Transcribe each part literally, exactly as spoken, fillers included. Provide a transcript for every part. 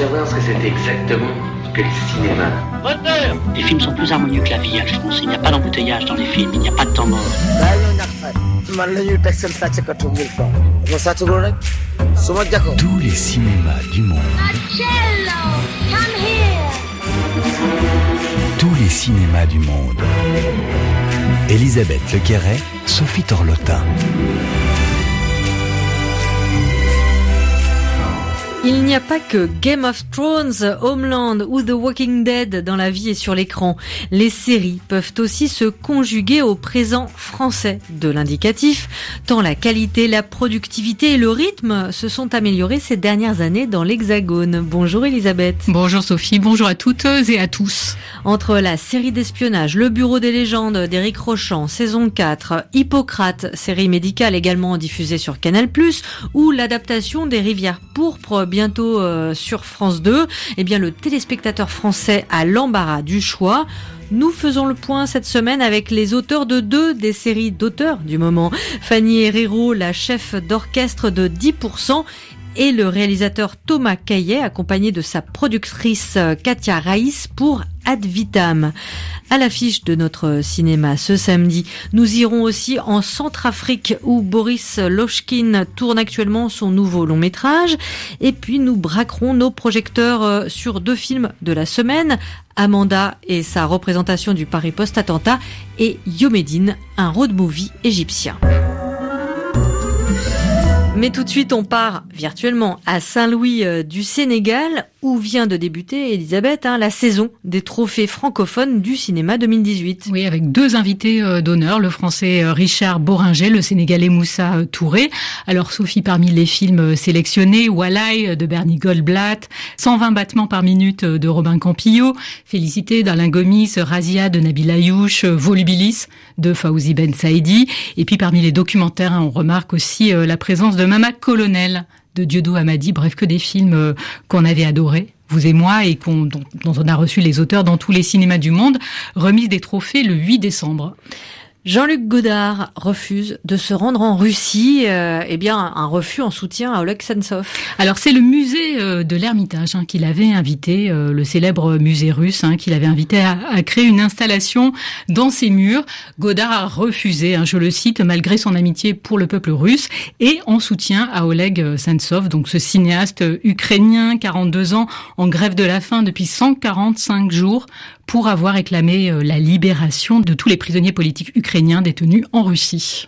savoir ce que c'était exactement que le cinéma. Moteur ! Les films sont plus harmonieux que la vie, Alphonse. Il n'y a pas d'embouteillage dans les films, il n'y a pas de temps mort. Tous les cinémas du monde. Tous les cinémas du monde. Elisabeth Lequéret, Sophie Torlotin. Il n'y a pas que Game of Thrones, Homeland ou The Walking Dead dans la vie et sur l'écran. Les séries peuvent aussi se conjuguer au présent français de l'indicatif, tant la qualité, la productivité et le rythme se sont améliorés ces dernières années dans l'Hexagone. Bonjour Elisabeth. Bonjour Sophie, bonjour à toutes et à tous. Entre la série d'espionnage, Le Bureau des légendes d'Éric Rochant, saison quatre, Hippocrate, série médicale également diffusée sur Canal plus, ou l'adaptation des Rivières pourpres, bientôt euh, sur France deux, eh bien le téléspectateur français a l'embarras du choix. Nous faisons le point cette semaine avec les auteurs de deux des séries d'auteurs du moment. Fanny Herrero, la chef d'orchestre de dix pour cent, et le réalisateur Thomas Caillet, accompagné de sa productrice Katia Raïs pour Ad Vitam. À l'affiche de notre cinéma ce samedi, nous irons aussi en Centrafrique où Boris Lochkin tourne actuellement son nouveau long métrage. Et puis nous braquerons nos projecteurs sur deux films de la semaine, Amanda et sa représentation du Paris post-attentat et Yomedine, un road movie égyptien. Mais tout de suite, on part virtuellement à Saint-Louis euh, du Sénégal, où vient de débuter, Elisabeth, hein, la saison des trophées francophones du cinéma deux mille dix-huit. Oui, avec deux invités euh, d'honneur, le français euh, Richard Boringer, le sénégalais Moussa euh, Touré. Alors Sophie, parmi les films euh, sélectionnés, Walai de Bernie Goldblatt, cent vingt battements par minute euh, de Robin Campillo, Félicité d'Alain Gomis, Razia de Nabil Ayouch, euh, Volubilis de Fawzi Ben Saïdi. Et puis parmi les documentaires, hein, on remarque aussi euh, la présence de Mama Colonel de Dieudo Hamadi, bref, que des films euh, qu'on avait adorés, vous et moi, et qu'on, dont, dont on a reçu les auteurs dans tous les cinémas du monde. Remise des trophées le huit décembre. Jean-Luc Godard refuse de se rendre en Russie. Euh, eh bien, un refus en soutien à Oleg Sentsov. Alors, c'est le musée euh, de l'Ermitage hein, qui l'avait invité, euh, le célèbre musée russe, hein, qui l'avait invité à, à créer une installation dans ses murs. Godard a refusé, hein, je le cite, malgré son amitié pour le peuple russe et en soutien à Oleg Sentsov, donc ce cinéaste ukrainien, quarante-deux ans, en grève de la faim depuis cent quarante-cinq jours, pour avoir réclamé la libération de tous les prisonniers politiques ukrainiens détenus en Russie.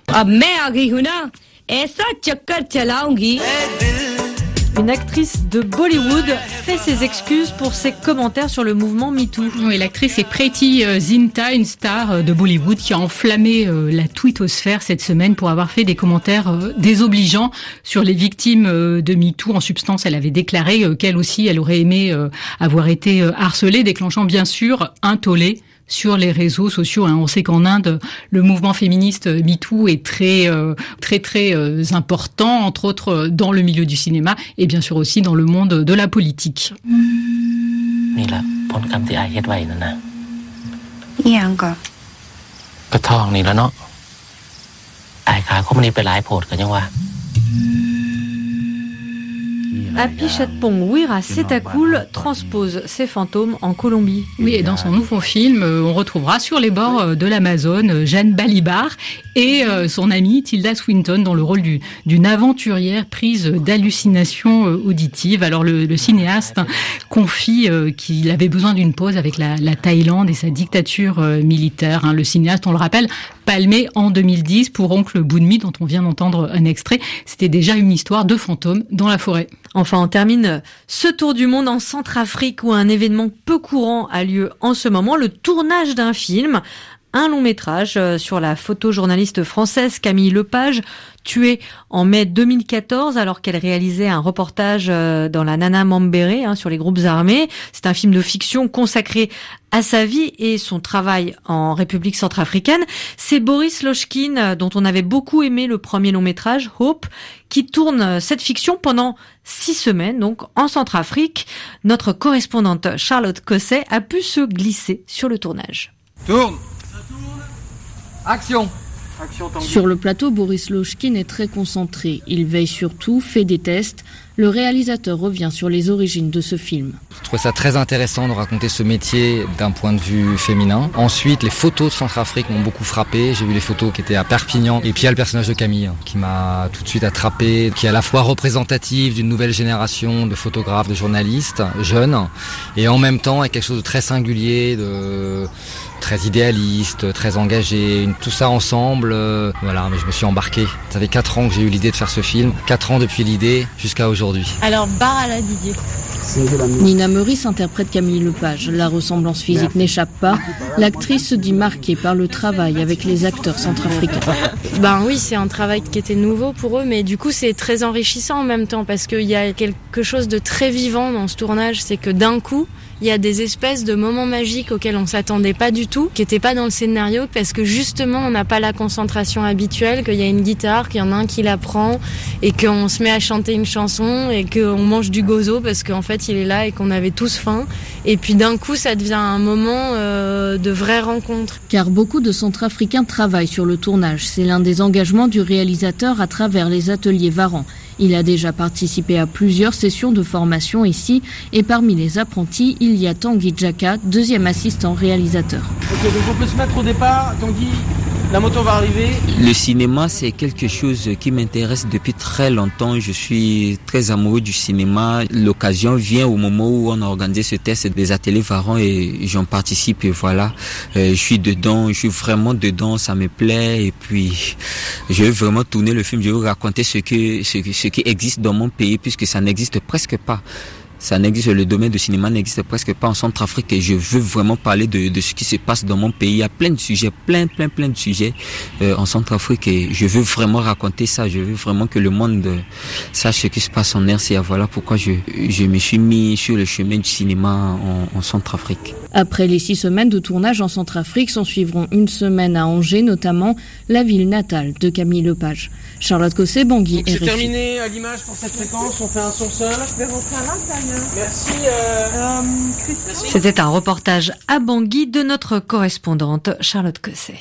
Une actrice de Bollywood fait ses excuses pour ses commentaires sur le mouvement MeToo. Oui, l'actrice est Preeti Zinta, une star de Bollywood qui a enflammé la twittosphère cette semaine pour avoir fait des commentaires désobligeants sur les victimes de MeToo. En substance, elle avait déclaré qu'elle aussi, elle aurait aimé avoir été harcelée, déclenchant bien sûr un tollé sur les réseaux sociaux. On sait qu'en Inde, le mouvement féministe MeToo est très, euh, très, très euh, important, entre autres dans le milieu du cinéma et bien sûr aussi dans le monde de la politique. Apichatpong Wira Setakul transpose ses fantômes en Colombie. Oui, et dans son nouveau film, on retrouvera sur les bords de l'Amazone Jeanne Balibar et son amie Tilda Swinton dans le rôle du, d'une aventurière prise d'hallucinations auditives. Alors le, le cinéaste confie qu'il avait besoin d'une pause avec la, la Thaïlande et sa dictature militaire. Le cinéaste, on le rappelle, palmé en deux mille dix pour Oncle Boonmi, dont on vient d'entendre un extrait. C'était déjà une histoire de fantômes dans la forêt. Enfin, on termine ce tour du monde en Centrafrique où un événement peu courant a lieu en ce moment, le tournage d'un film, un long métrage sur la photojournaliste française Camille Lepage, tuée en mai deux mille quatorze alors qu'elle réalisait un reportage dans la Nana Mambéré hein, sur les groupes armés. C'est un film de fiction consacré à sa vie et son travail en République centrafricaine. C'est Boris Lochkin, dont on avait beaucoup aimé le premier long métrage, Hope, qui tourne cette fiction pendant six semaines, donc en Centrafrique. Notre correspondante Charlotte Cosset a pu se glisser sur le tournage. Tourne. Action. Sur le plateau, Boris Lochkin est très concentré. Il veille sur tout, fait des tests. Le réalisateur revient sur les origines de ce film. Je trouve ça très intéressant de raconter ce métier d'un point de vue féminin. Ensuite, les photos de Centrafrique m'ont beaucoup frappé. J'ai vu les photos qui étaient à Perpignan. Et puis il y a le personnage de Camille qui m'a tout de suite attrapé, qui est à la fois représentative d'une nouvelle génération de photographes, de journalistes jeunes, et en même temps avec quelque chose de très singulier, de très idéaliste, très engagé. Tout ça ensemble, euh, voilà, mais je me suis embarqué. Ça fait quatre ans que j'ai eu l'idée de faire ce film. Quatre ans depuis l'idée jusqu'à aujourd'hui. Alors, barre à la Didier. Nina Meurice interprète Camille Lepage. La ressemblance physique n'échappe pas. L'actrice se dit marquée par le travail avec les acteurs centrafricains. Ben oui, c'est un travail qui était nouveau pour eux, mais du coup c'est très enrichissant en même temps parce qu'il y a quelque chose de très vivant dans ce tournage, c'est que d'un coup, il y a des espèces de moments magiques auxquels on s'attendait pas du tout, qui étaient pas dans le scénario, parce que justement on n'a pas la concentration habituelle, qu'il y a une guitare, qu'il y en a un qui la prend, et qu'on se met à chanter une chanson, et qu'on mange du gozo parce qu'en fait il est là et qu'on avait tous faim. Et puis d'un coup ça devient un moment euh, de vraie rencontre. Car beaucoup de Centrafricains travaillent sur le tournage. C'est l'un des engagements du réalisateur à travers les ateliers Varan. Il a déjà participé à plusieurs sessions de formation ici, et parmi les apprentis, il y a Tanguy Djaka, deuxième assistant réalisateur. Ok, donc on peut se mettre au départ. Tanguy, la moto va arriver. Le cinéma, c'est quelque chose qui m'intéresse depuis très longtemps. Je suis très amoureux du cinéma. L'occasion vient au moment où on a organisé ce test des ateliers Varan et j'en participe et voilà. Euh, je suis dedans, je suis vraiment dedans, ça me plaît et puis je veux vraiment tourner le film, je veux raconter ce que, ce, ce qui existe dans mon pays puisque ça n'existe presque pas. Ça n'existe, le domaine du cinéma n'existe presque pas en Centrafrique et je veux vraiment parler de, de ce qui se passe dans mon pays. Il y a plein de sujets, plein, plein, plein de sujets euh, en Centrafrique et je veux vraiment raconter ça. Je veux vraiment que le monde sache ce qui se passe en R C A. Voilà pourquoi je, je me suis mis sur le chemin du cinéma en, en Centrafrique. Après les six semaines de tournage en Centrafrique, s'en suivront une semaine à Angers, notamment la ville natale de Camille Lepage. Charlotte Cosset, Bangui, R F I. C'est terminé à l'image pour cette séquence, on fait un son seul. Je vais rentrer à l'intérieur. Merci, euh, euh, Christine. C'était un reportage à Bangui de notre correspondante Charlotte Cosset.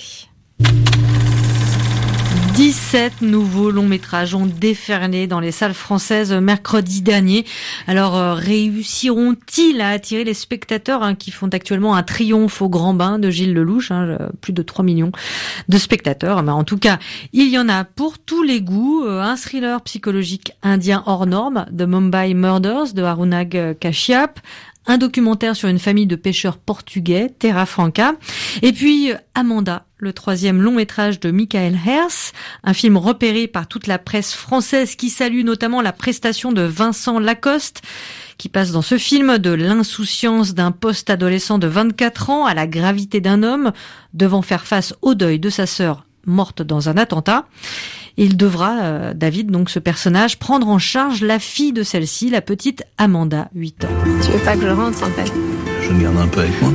dix-sept nouveaux longs métrages ont déferlé dans les salles françaises mercredi dernier. Alors euh, réussiront-ils à attirer les spectateurs hein, qui font actuellement un triomphe au Grand Bain de Gilles Lelouch, hein, plus de trois millions de spectateurs. Mais en tout cas, il y en a pour tous les goûts. Euh, un thriller psychologique indien hors norme, The Mumbai Murders de Arunag Kashyap. Un documentaire sur une famille de pêcheurs portugais, Terra Franca. Et puis Amanda, le troisième long métrage de Michael Herz, un film repéré par toute la presse française qui salue notamment la prestation de Vincent Lacoste, qui passe dans ce film de l'insouciance d'un post-adolescent de vingt-quatre ans à la gravité d'un homme devant faire face au deuil de sa sœur morte dans un attentat. Il devra, euh, David, donc ce personnage, prendre en charge la fille de celle-ci, la petite Amanda, huit ans. Tu veux pas que je rentre en fait? Je me garde un peu avec moi.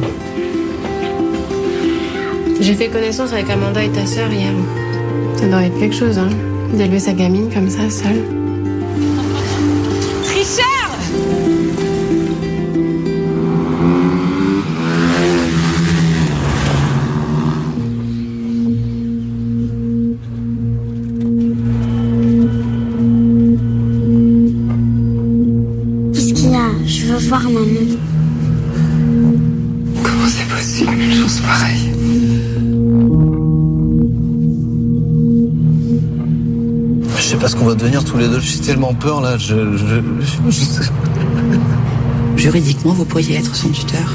J'ai fait connaissance avec Amanda et ta sœur hier. Ça doit être quelque chose, hein, d'élever sa gamine comme ça, seule. Tricheur! Voir maman. Comment c'est possible une chose pareille? Je sais pas ce qu'on va devenir tous les deux. J'ai tellement peur là. Je, je, je... Juridiquement, vous pourriez être son tuteur.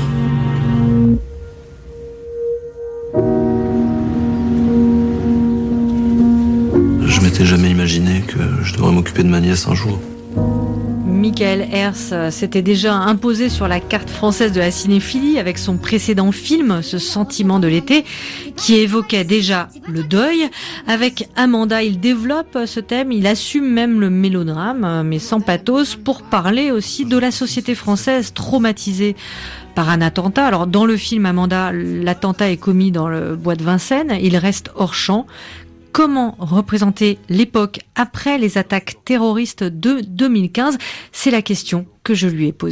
Je m'étais jamais imaginé que je devrais m'occuper de ma nièce un jour. Michael Herz s'était déjà imposé sur la carte française de la cinéphilie avec son précédent film, Ce sentiment de l'été, qui évoquait déjà le deuil. Avec Amanda, il développe ce thème, il assume même le mélodrame, mais sans pathos, pour parler aussi de la société française traumatisée par un attentat. Alors dans le film Amanda, l'attentat est commis dans le bois de Vincennes, il reste hors champ. Comment représenter l'époque après les attaques terroristes de deux mille quinze? C'est la question que je lui ai posée.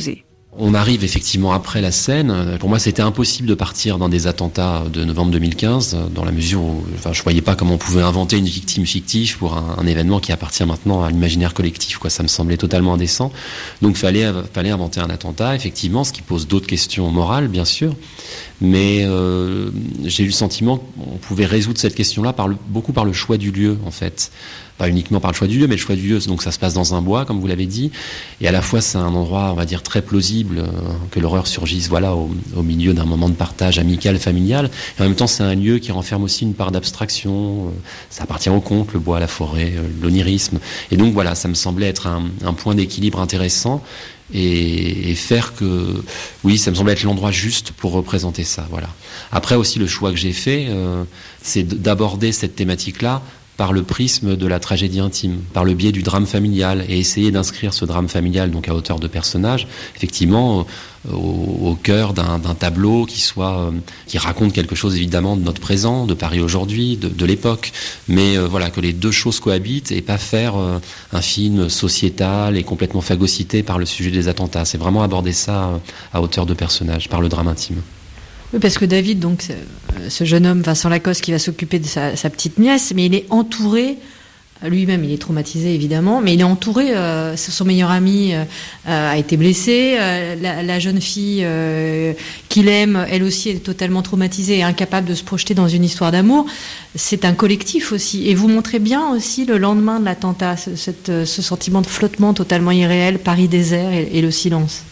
On arrive effectivement après la scène. Pour moi, c'était impossible de partir dans des attentats de novembre deux mille quinze, dans la mesure où enfin, je voyais pas comment on pouvait inventer une victime fictive pour un, un événement qui appartient maintenant à l'imaginaire collectif, quoi. Ça me semblait totalement indécent. Donc, fallait, fallait inventer un attentat, effectivement, ce qui pose d'autres questions morales, bien sûr. Mais euh, j'ai eu le sentiment qu'on pouvait résoudre cette question-là par le, beaucoup par le choix du lieu, en fait. Pas uniquement par le choix du lieu, mais le choix du lieu. Donc ça se passe dans un bois, comme vous l'avez dit. Et à la fois, c'est un endroit, on va dire, très plausible, euh, que l'horreur surgisse, voilà, au, au milieu d'un moment de partage amical, familial. Et en même temps, c'est un lieu qui renferme aussi une part d'abstraction. Euh, ça appartient au conte, le bois, la forêt, euh, l'onirisme. Et donc voilà, ça me semblait être un, un point d'équilibre intéressant. Et, et faire que, oui, ça me semble être l'endroit juste pour représenter ça, voilà. Après aussi, le choix que j'ai fait, euh, c'est d'aborder cette thématique-là par le prisme de la tragédie intime, par le biais du drame familial, et essayer d'inscrire ce drame familial donc à hauteur de personnage, effectivement, au, au cœur d'un, d'un tableau qui soit, euh, qui raconte quelque chose évidemment de notre présent, de Paris aujourd'hui, de, de l'époque, mais euh, voilà, que les deux choses cohabitent et pas faire euh, un film sociétal et complètement phagocyté par le sujet des attentats. C'est vraiment aborder ça euh, à hauteur de personnage, par le drame intime. Oui, parce que David, donc, ce jeune homme, Vincent Lacoste, qui va s'occuper de sa, sa petite nièce, mais il est entouré, lui-même, il est traumatisé, évidemment, mais il est entouré, euh, son meilleur ami euh, a été blessé, euh, la, la jeune fille euh, qu'il aime, elle aussi, est totalement traumatisée et incapable de se projeter dans une histoire d'amour. C'est un collectif aussi. Et vous montrez bien aussi, le lendemain de l'attentat, ce, cette, ce sentiment de flottement totalement irréel, Paris désert et, et le silence.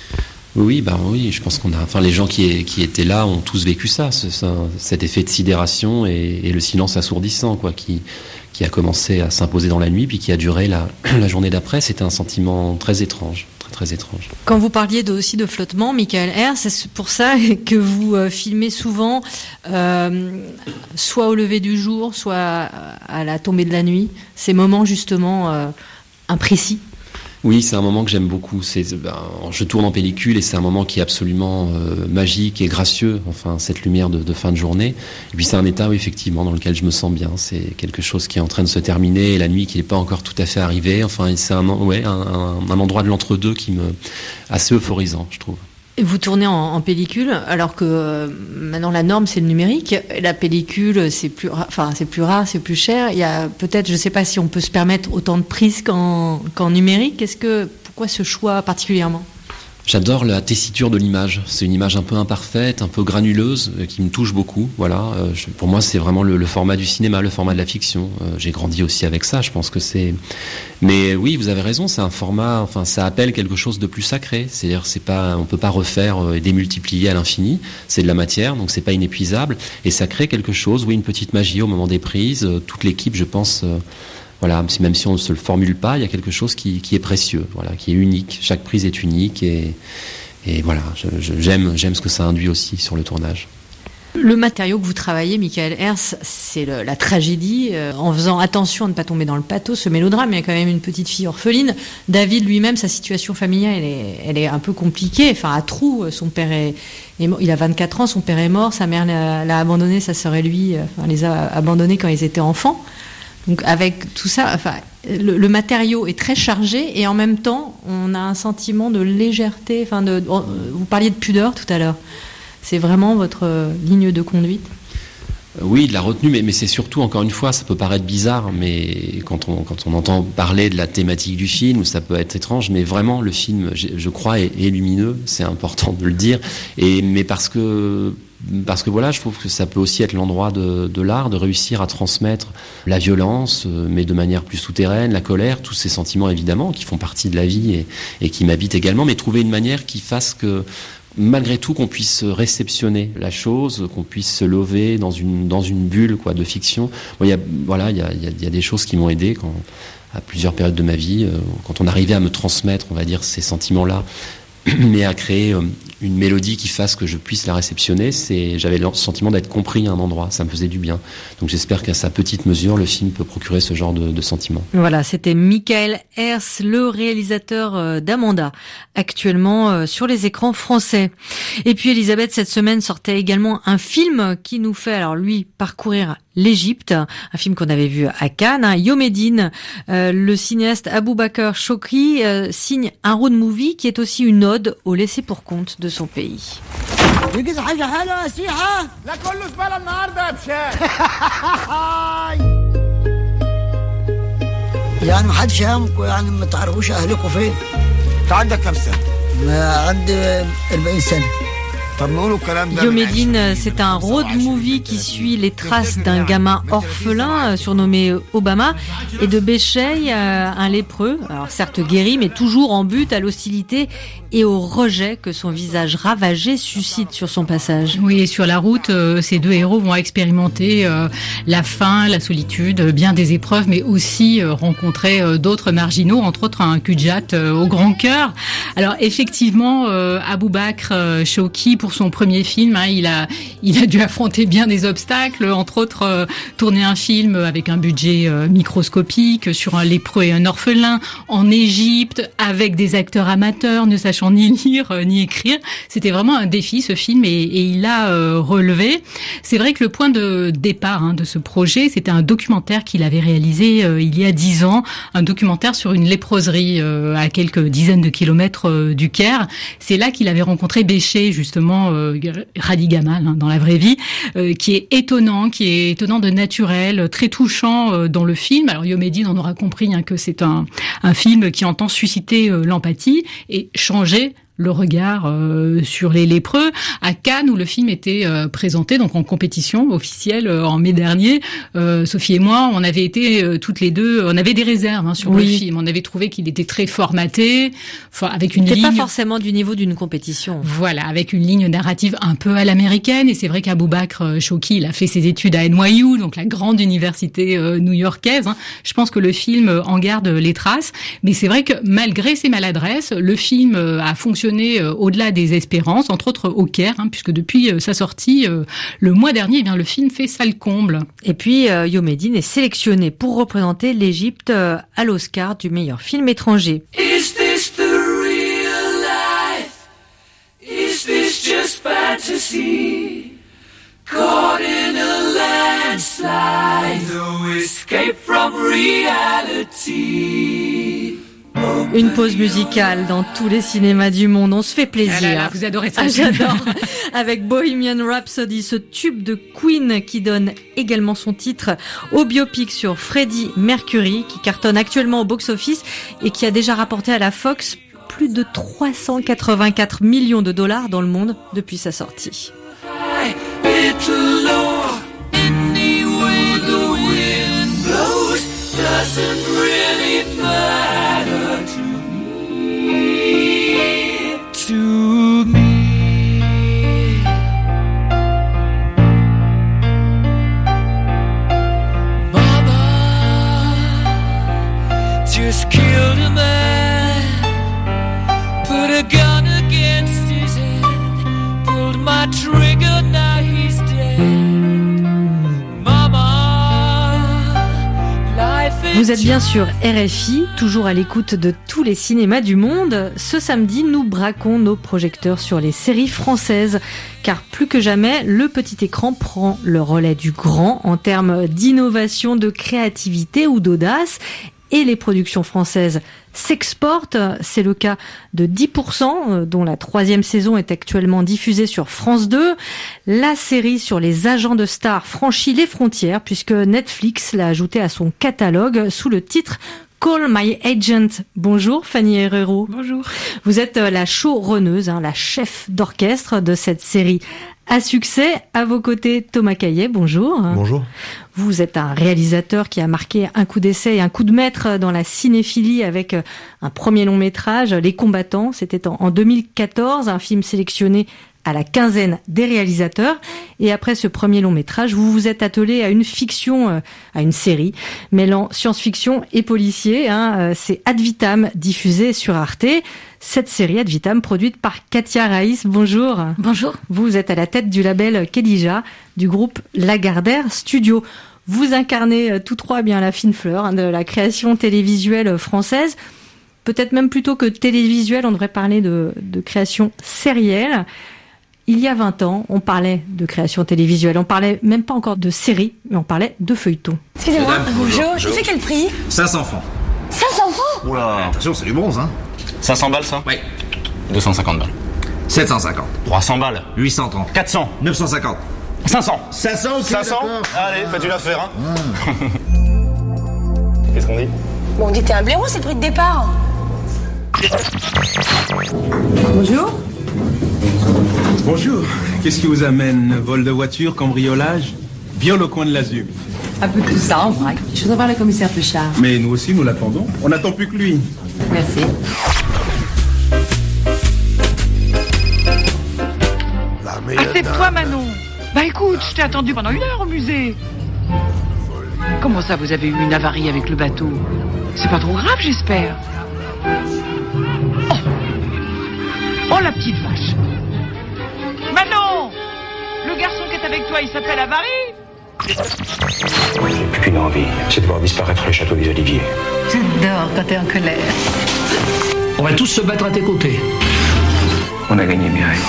Oui, bah oui, je pense qu'on a, enfin, les gens qui, qui étaient là ont tous vécu ça, ce, ce, cet effet de sidération et, et le silence assourdissant, quoi, qui, qui a commencé à s'imposer dans la nuit, puis qui a duré la, la journée d'après. C'était un sentiment très étrange, très très étrange. Quand vous parliez de, aussi de flottement, Michael Herz, c'est pour ça que vous euh, filmez souvent, euh, soit au lever du jour, soit à la tombée de la nuit, ces moments justement euh, imprécis. Oui, c'est un moment que j'aime beaucoup. C'est, ben, je tourne en pellicule et c'est un moment qui est absolument euh, magique et gracieux. Enfin, cette lumière de, de fin de journée. Et puis c'est un état, oui, effectivement, dans lequel je me sens bien. C'est quelque chose qui est en train de se terminer et la nuit qui n'est pas encore tout à fait arrivée. Enfin, c'est un, ouais, un, un, un endroit de l'entre-deux qui me assez euphorisant, je trouve. Et vous tournez en, en pellicule, alors que euh, maintenant la norme c'est le numérique. La pellicule c'est plus, ra- enfin c'est plus rare, c'est plus cher. Il y a peut-être, je ne sais pas si on peut se permettre autant de prises qu'en, qu'en numérique. Est-ce que pourquoi ce choix particulièrement ? J'adore la tessiture de l'image. C'est une image un peu imparfaite, un peu granuleuse, euh, qui me touche beaucoup. Voilà. Euh, je, pour moi, c'est vraiment le, le format du cinéma, le format de la fiction. Euh, j'ai grandi aussi avec ça. Je pense que c'est. Mais oui, vous avez raison. C'est un format. Enfin, ça appelle quelque chose de plus sacré. C'est-à-dire, c'est pas. On peut pas refaire et démultiplier à l'infini. C'est de la matière, donc c'est pas inépuisable. Et ça crée quelque chose. Oui, une petite magie au moment des prises. Euh, toute l'équipe, je pense. Euh, Voilà, même si on ne se le formule pas, il y a quelque chose qui, qui est précieux, voilà, qui est unique. Chaque prise est unique et, et voilà, je, je, j'aime, j'aime ce que ça induit aussi sur le tournage. Le matériau que vous travaillez, Michael Herz, c'est le, la tragédie, euh, en faisant attention à ne pas tomber dans le pathos, ce mélodrame. Il y a quand même une petite fille orpheline. David lui-même, sa situation familiale, elle est, elle est un peu compliquée. Enfin, à trous, son père est, est mort, il a vingt-quatre ans, son père est mort, sa mère l'a, l'a abandonné, sa sœur et lui, euh, enfin, les a abandonnés quand ils étaient enfants. Donc avec tout ça, enfin, le, le matériau est très chargé et en même temps, on a un sentiment de légèreté. Enfin, de, vous parliez de pudeur tout à l'heure. C'est vraiment votre ligne de conduite ? Oui, de la retenue, mais, mais c'est surtout, encore une fois, ça peut paraître bizarre, mais quand on, quand on entend parler de la thématique du film, ça peut être étrange, mais vraiment, le film, je, je crois, est, est lumineux, c'est important de le dire, et, mais parce que, parce que voilà, je trouve que ça peut aussi être l'endroit de, de l'art, de réussir à transmettre la violence, mais de manière plus souterraine, la colère, tous ces sentiments, évidemment, qui font partie de la vie et, et qui m'habitent également, mais trouver une manière qui fasse que, malgré tout, qu'on puisse réceptionner la chose, qu'on puisse se lever dans une dans une bulle, quoi, de fiction. Bon, il y a, voilà, il y a, il y a, il y a des choses qui m'ont aidé quand, à plusieurs périodes de ma vie, euh, quand on arrivait à me transmettre, on va dire, ces sentiments-là, mais à créer euh, une mélodie qui fasse que je puisse la réceptionner. C'est, j'avais le sentiment d'être compris à un endroit, ça me faisait du bien. Donc j'espère qu'à sa petite mesure, le film peut procurer ce genre de, de sentiment. Voilà, c'était Michael Herz, le réalisateur d'Amanda, actuellement sur les écrans français. Et puis Elisabeth, cette semaine sortait également un film qui nous fait, alors lui, parcourir l'Égypte, un film qu'on avait vu à Cannes, hein, Yomédine. Euh, le cinéaste Aboubaker Chokri euh, signe un road movie qui est aussi une ode au laissé-pour-compte de son pays. يعني ما حدش يهمكم يعني ما تعرفوش اهلكم فين؟ انت عندك كام سنه؟ عندي أربعين سنه. Yomédine, c'est un road movie qui suit les traces d'un gamin orphelin surnommé Obama et de Béchey, un lépreux, alors certes guéri mais toujours en butte à l'hostilité et au rejet que son visage ravagé suscite sur son passage. Oui, et sur la route, euh, ces deux héros vont expérimenter euh, la faim, la solitude, bien des épreuves, mais aussi euh, rencontrer euh, d'autres marginaux, entre autres un Cudjat euh, au grand cœur. Alors effectivement, euh, Aboubakr euh, Chouki, pour son premier film, hein, il a il a dû affronter bien des obstacles, entre autres euh, tourner un film avec un budget euh, microscopique sur un lépreux et un orphelin en Égypte, avec des acteurs amateurs, ne sachant ni lire euh, ni écrire. C'était vraiment un défi, ce film, et, et il l'a euh, relevé. C'est vrai que le point de départ hein, de ce projet, c'était un documentaire qu'il avait réalisé euh, il y a dix ans, un documentaire sur une léproserie euh, à quelques dizaines de kilomètres euh, du Caire. C'est là qu'il avait rencontré Béchey, justement, euh, Radi Gamal, hein, dans la vraie vie, euh, qui est étonnant, qui est étonnant de naturel, très touchant euh, dans le film. Alors Yomédine, on aura compris hein, que c'est un, un film qui entend susciter euh, l'empathie et changer le regard euh, sur les lépreux. À Cannes, où le film était euh, présenté donc en compétition officielle euh, en mai dernier, euh, Sophie et moi, on avait été euh, toutes les deux, on avait des réserves hein, sur oui. le film. On avait trouvé qu'il était très formaté, enfin avec une ligne. Pas forcément du niveau d'une compétition. Voilà, avec une ligne narrative un peu à l'américaine. Et c'est vrai qu'Aboubakr Chouki, il a fait ses études à N Y U, donc la grande université euh, new-yorkaise. Hein. Je pense que le film en garde les traces. Mais c'est vrai que malgré ses maladresses, le film euh, a fonctionné au-delà des espérances, entre autres au Caire, hein, puisque depuis sa sortie euh, le mois dernier, eh bien, le film fait salle comble. Et puis euh, Yomédine est sélectionné pour représenter l'Égypte euh, à l'Oscar du meilleur film étranger. Is this the real life? Is this just fantasy? Caught in a landslide, no escape from reality. Une pause musicale dans tous les cinémas du monde. On se fait plaisir. Ah là là, vous adorez ça. Ah, j'adore. Avec Bohemian Rhapsody, ce tube de Queen qui donne également son titre au biopic sur Freddie Mercury, qui cartonne actuellement au box-office et qui a déjà rapporté à la Fox plus de trois cent quatre-vingt-quatre millions de dollars dans le monde depuis sa sortie. To me, Mama just killed a man, put a gun against his head, pulled my trigger, now he's dead. Mama, life is. Vous êtes bien sûr R F I, toujours à l'écoute de tous les cinémas du monde. Ce samedi, nous braquons nos projecteurs sur les séries françaises, car plus que jamais, le petit écran prend le relais du grand en termes d'innovation, de créativité ou d'audace. Et les productions françaises s'exportent. C'est le cas de dix pour cent, dont la troisième saison est actuellement diffusée sur France deux. La série sur les agents de stars franchit les frontières, puisque Netflix l'a ajoutée à son catalogue sous le titre Call My Agent. Bonjour Fanny Herrero. Bonjour. Vous êtes la showrunneuse, hein, la chef d'orchestre de cette série à succès. À vos côtés, Thomas Caillet, bonjour. Bonjour. Vous êtes un réalisateur qui a marqué un coup d'essai et un coup de maître dans la cinéphilie avec un premier long métrage, Les Combattants. C'était en deux mille quatorze, un film sélectionné à la quinzaine des réalisateurs. Et après ce premier long métrage, vous vous êtes attelé à une fiction, à une série mêlant science-fiction et policier. Hein. C'est Ad Vitam, diffusé sur Arte. Cette série Ad Vitam, produite par Katia Raïs. Bonjour. Bonjour. Vous êtes à la tête du label Kedija, du groupe Lagardère Studio. Vous incarnez tous trois bien la fine fleur hein, de la création télévisuelle française. Peut-être même plutôt que télévisuelle, on devrait parler de, de création sérielle. Il y a vingt ans, on parlait de création télévisuelle. On parlait même pas encore de série, mais on parlait de feuilleton. Excusez-moi, bonjour. Je sais quel prix? cinq cents francs. cinq cents francs? Oula, attention, c'est du bronze, hein. cinq cents balles, ça? Oui. deux cent cinquante balles. sept cent cinquante. trois cents balles. huit cent trente. quatre cents. neuf cent cinquante. cinq cents. cinq cents, ok, cinq cents. d'accord. Allez, faites une affaire, hein. Qu'est-ce qu'on dit? Bon, on dit que t'es un blaireau, c'est le prix de départ. Bonjour. Bonjour. Qu'est-ce qui vous amène? Vol de voiture, cambriolage? Viol au coin de l'Azur? Un peu de tout ça, en vrac. Je voudrais voir le commissaire Pluchard. Mais nous aussi, nous l'attendons. On n'attend plus que lui. Merci. Ah, c'est toi, Manon. Bah écoute, je t'ai attendu pendant une heure au musée. Comment ça, vous avez eu une avarie avec le bateau? C'est pas trop grave, j'espère. Oh, oh la petite vache. Manon, le garçon qui est avec toi, il s'appelle Avarie? J'ai plus qu'une envie, c'est de voir disparaître le château des Oliviers. J'adore quand t'es en colère. On va tous se battre à tes côtés. On a gagné, Mireille.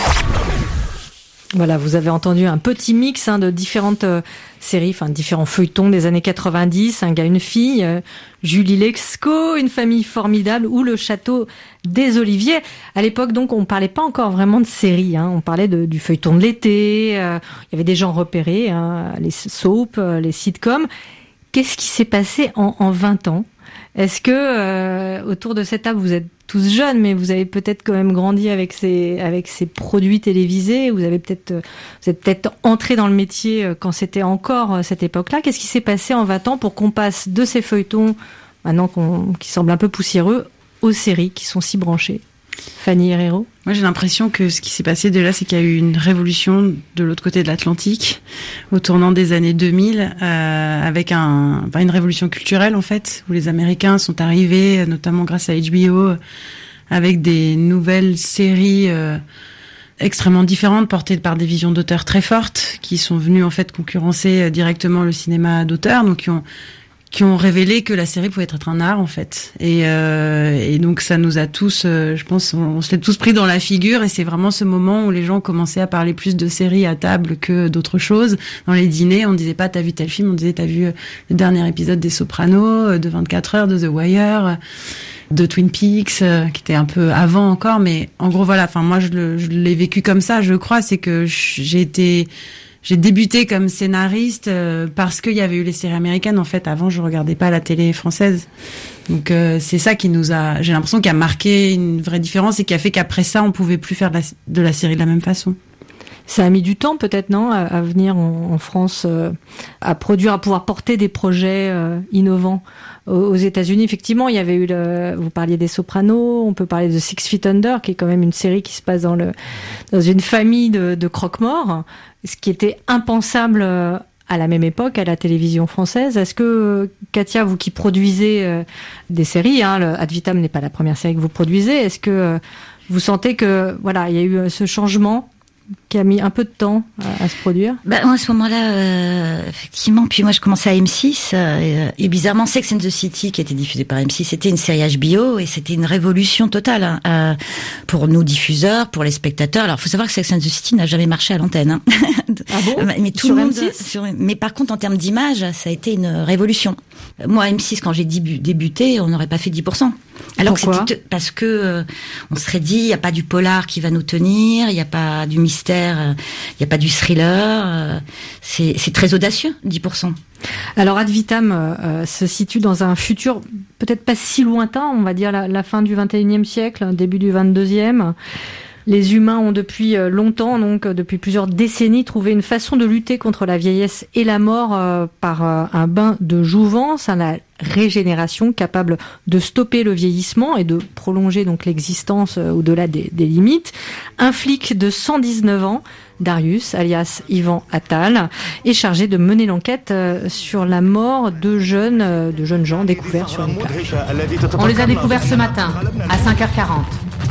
Voilà, vous avez entendu un petit mix hein, de différentes euh, séries, enfin différents feuilletons des années quatre-vingt-dix, un gars, une fille, euh, Julie Lescaut, une famille formidable ou le château des Oliviers. À l'époque, donc, on parlait pas encore vraiment de séries, hein, on parlait de, du feuilleton de l'été, euh, il y avait des gens repérés, hein, les soaps, euh, les sitcoms. Qu'est-ce qui s'est passé en, en vingt ans? Est-ce que euh, autour de cette table, vous êtes tous jeunes, mais vous avez peut-être quand même grandi avec ces avec ces produits télévisés. Vous avez peut-être vous êtes peut-être entré dans le métier quand c'était encore cette époque-là. Qu'est-ce qui s'est passé en vingt ans pour qu'on passe de ces feuilletons maintenant qu'on, qui semblent un peu poussiéreux aux séries qui sont si branchées? Fanny Herrero. Moi, j'ai l'impression que ce qui s'est passé de là, c'est qu'il y a eu une révolution de l'autre côté de l'Atlantique, au tournant des années deux mille, euh, avec un, enfin, une révolution culturelle, en fait, où les Américains sont arrivés, notamment grâce à H B O, avec des nouvelles séries euh, extrêmement différentes, portées par des visions d'auteurs très fortes, qui sont venues, en fait, concurrencer directement le cinéma d'auteur, donc qui ont qui ont révélé que la série pouvait être un art en fait, et, euh, et donc ça nous a tous, euh, je pense, on, on se l'est tous pris dans la figure, et c'est vraiment ce moment où les gens commençaient à parler plus de séries à table que d'autres choses. Dans les dîners, on disait pas t'as vu tel film, on disait t'as vu le dernier épisode des Sopranos, de vingt-quatre heures, de The Wire, de Twin Peaks, euh, qui était un peu avant encore, mais en gros voilà. Enfin moi je, le, je l'ai vécu comme ça, je crois, c'est que j'ai été J'ai débuté comme scénariste euh, parce qu'il y avait eu les séries américaines. En fait, avant, je regardais pas la télé française. Donc, euh, c'est ça qui nous a, j'ai l'impression, qui a marqué une vraie différence et qui a fait qu'après ça, on pouvait plus faire de la, de la série de la même façon. Ça a mis du temps, peut-être, non, à, à venir en, en France, euh, à produire, à pouvoir porter des projets euh, innovants. Aux, aux États-Unis, effectivement, il y avait eu le, vous parliez des Sopranos, on peut parler de Six Feet Under, qui est quand même une série qui se passe dans le, dans une famille de, de croque-morts, ce qui était impensable à la même époque à la télévision française. Est-ce que, Katia, vous qui produisez euh, des séries, hein, le Ad Vitam n'est pas la première série que vous produisez, est-ce que euh, vous sentez que, voilà, il y a eu ce changement qui a mis un peu de temps à, à se produire? Bah, moi, à ce moment-là, euh, effectivement. Puis moi, je commençais à M six. Euh, et, et bizarrement, Sex and the City, qui était diffusé par M six, c'était une série H B O et c'était une révolution totale hein, euh, pour nous diffuseurs, pour les spectateurs. Alors, il faut savoir que Sex and the City n'a jamais marché à l'antenne. Hein. Ah bon? Mais tout sur le monde. M six? Sur, mais par contre, en termes d'image, ça a été une révolution. Moi, M six, quand j'ai débuté, on n'aurait pas fait dix pour cent. Alors Pourquoi? que c'était parce que euh, on serait dit, il y a pas du polar qui va nous tenir, il y a pas du mystère, il euh, y a pas du thriller. Euh, c'est, c'est très audacieux, dix pour cent. Alors Ad Vitam euh, se situe dans un futur peut-être pas si lointain, on va dire la, la fin du vingt et unième siècle, début du vingt-deuxième. Les humains ont depuis longtemps, donc depuis plusieurs décennies, trouvé une façon de lutter contre la vieillesse et la mort euh, par euh, un bain de jouvence, hein, la régénération capable de stopper le vieillissement et de prolonger donc l'existence euh, au-delà des, des limites. Un flic de cent dix-neuf ans, Darius, alias Ivan Attal, est chargé de mener l'enquête euh, sur la mort de jeunes, euh, de jeunes gens découverts sur une plage. On les a découverts ce matin, à cinq heures quarante.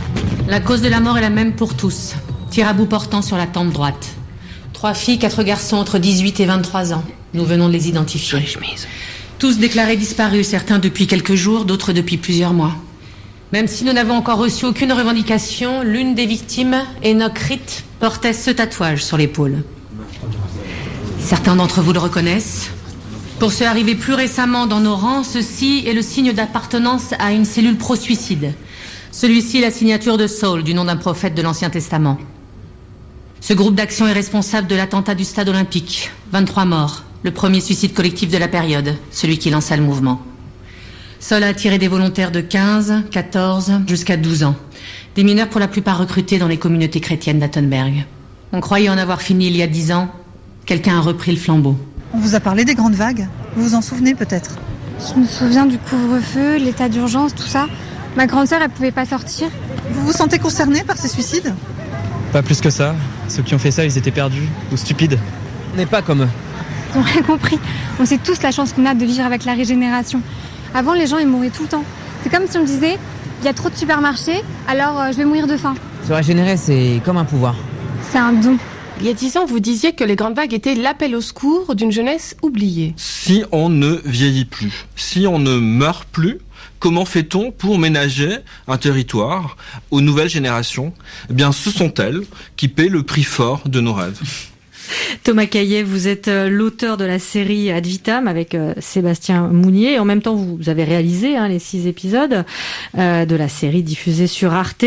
La cause de la mort est la même pour tous. Tir à bout portant sur la tempe droite. Trois filles, quatre garçons entre dix-huit et vingt-trois ans. Nous venons de les identifier. Tous déclarés disparus, certains depuis quelques jours, d'autres depuis plusieurs mois. Même si nous n'avons encore reçu aucune revendication, l'une des victimes, Enoch Ritt, portait ce tatouage sur l'épaule. Certains d'entre vous le reconnaissent. Pour ceux arrivés plus récemment dans nos rangs, ceci est le signe d'appartenance à une cellule pro-suicide. Celui-ci est la signature de Saul, du nom d'un prophète de l'Ancien Testament. Ce groupe d'action est responsable de l'attentat du stade olympique. vingt-trois morts. Le premier suicide collectif de la période, celui qui lança le mouvement. Saul a attiré des volontaires de quinze, quatorze, jusqu'à douze ans. Des mineurs pour la plupart recrutés dans les communautés chrétiennes d'Attenberg. On croyait en avoir fini il y a dix ans. Quelqu'un a repris le flambeau. On vous a parlé des grandes vagues. Vous vous en souvenez peut-être? Je me souviens du couvre-feu, l'état d'urgence, tout ça. Ma grande sœur, elle pouvait pas sortir. Vous vous sentez concerné par ces suicides? Pas plus que ça. Ceux qui ont fait ça, ils étaient perdus ou stupides. On n'est pas comme eux. Ils ont rien compris. On sait tous la chance qu'on a de vivre avec la régénération. Avant, les gens, ils mouraient tout le temps. C'est comme si on me disait, il y a trop de supermarchés, alors euh, je vais mourir de faim. Se régénérer, c'est comme un pouvoir. C'est un don. Il y a dix ans, vous disiez que les grandes vagues étaient l'appel au secours d'une jeunesse oubliée. Si on ne vieillit plus, si on ne meurt plus, comment fait-on pour ménager un territoire aux nouvelles générations? Eh bien, ce sont elles qui paient le prix fort de nos rêves. Thomas Caillet, vous êtes l'auteur de la série Ad Vitam avec Sébastien Mounier. Et en même temps, vous avez réalisé hein, les six épisodes euh, de la série diffusée sur Arte.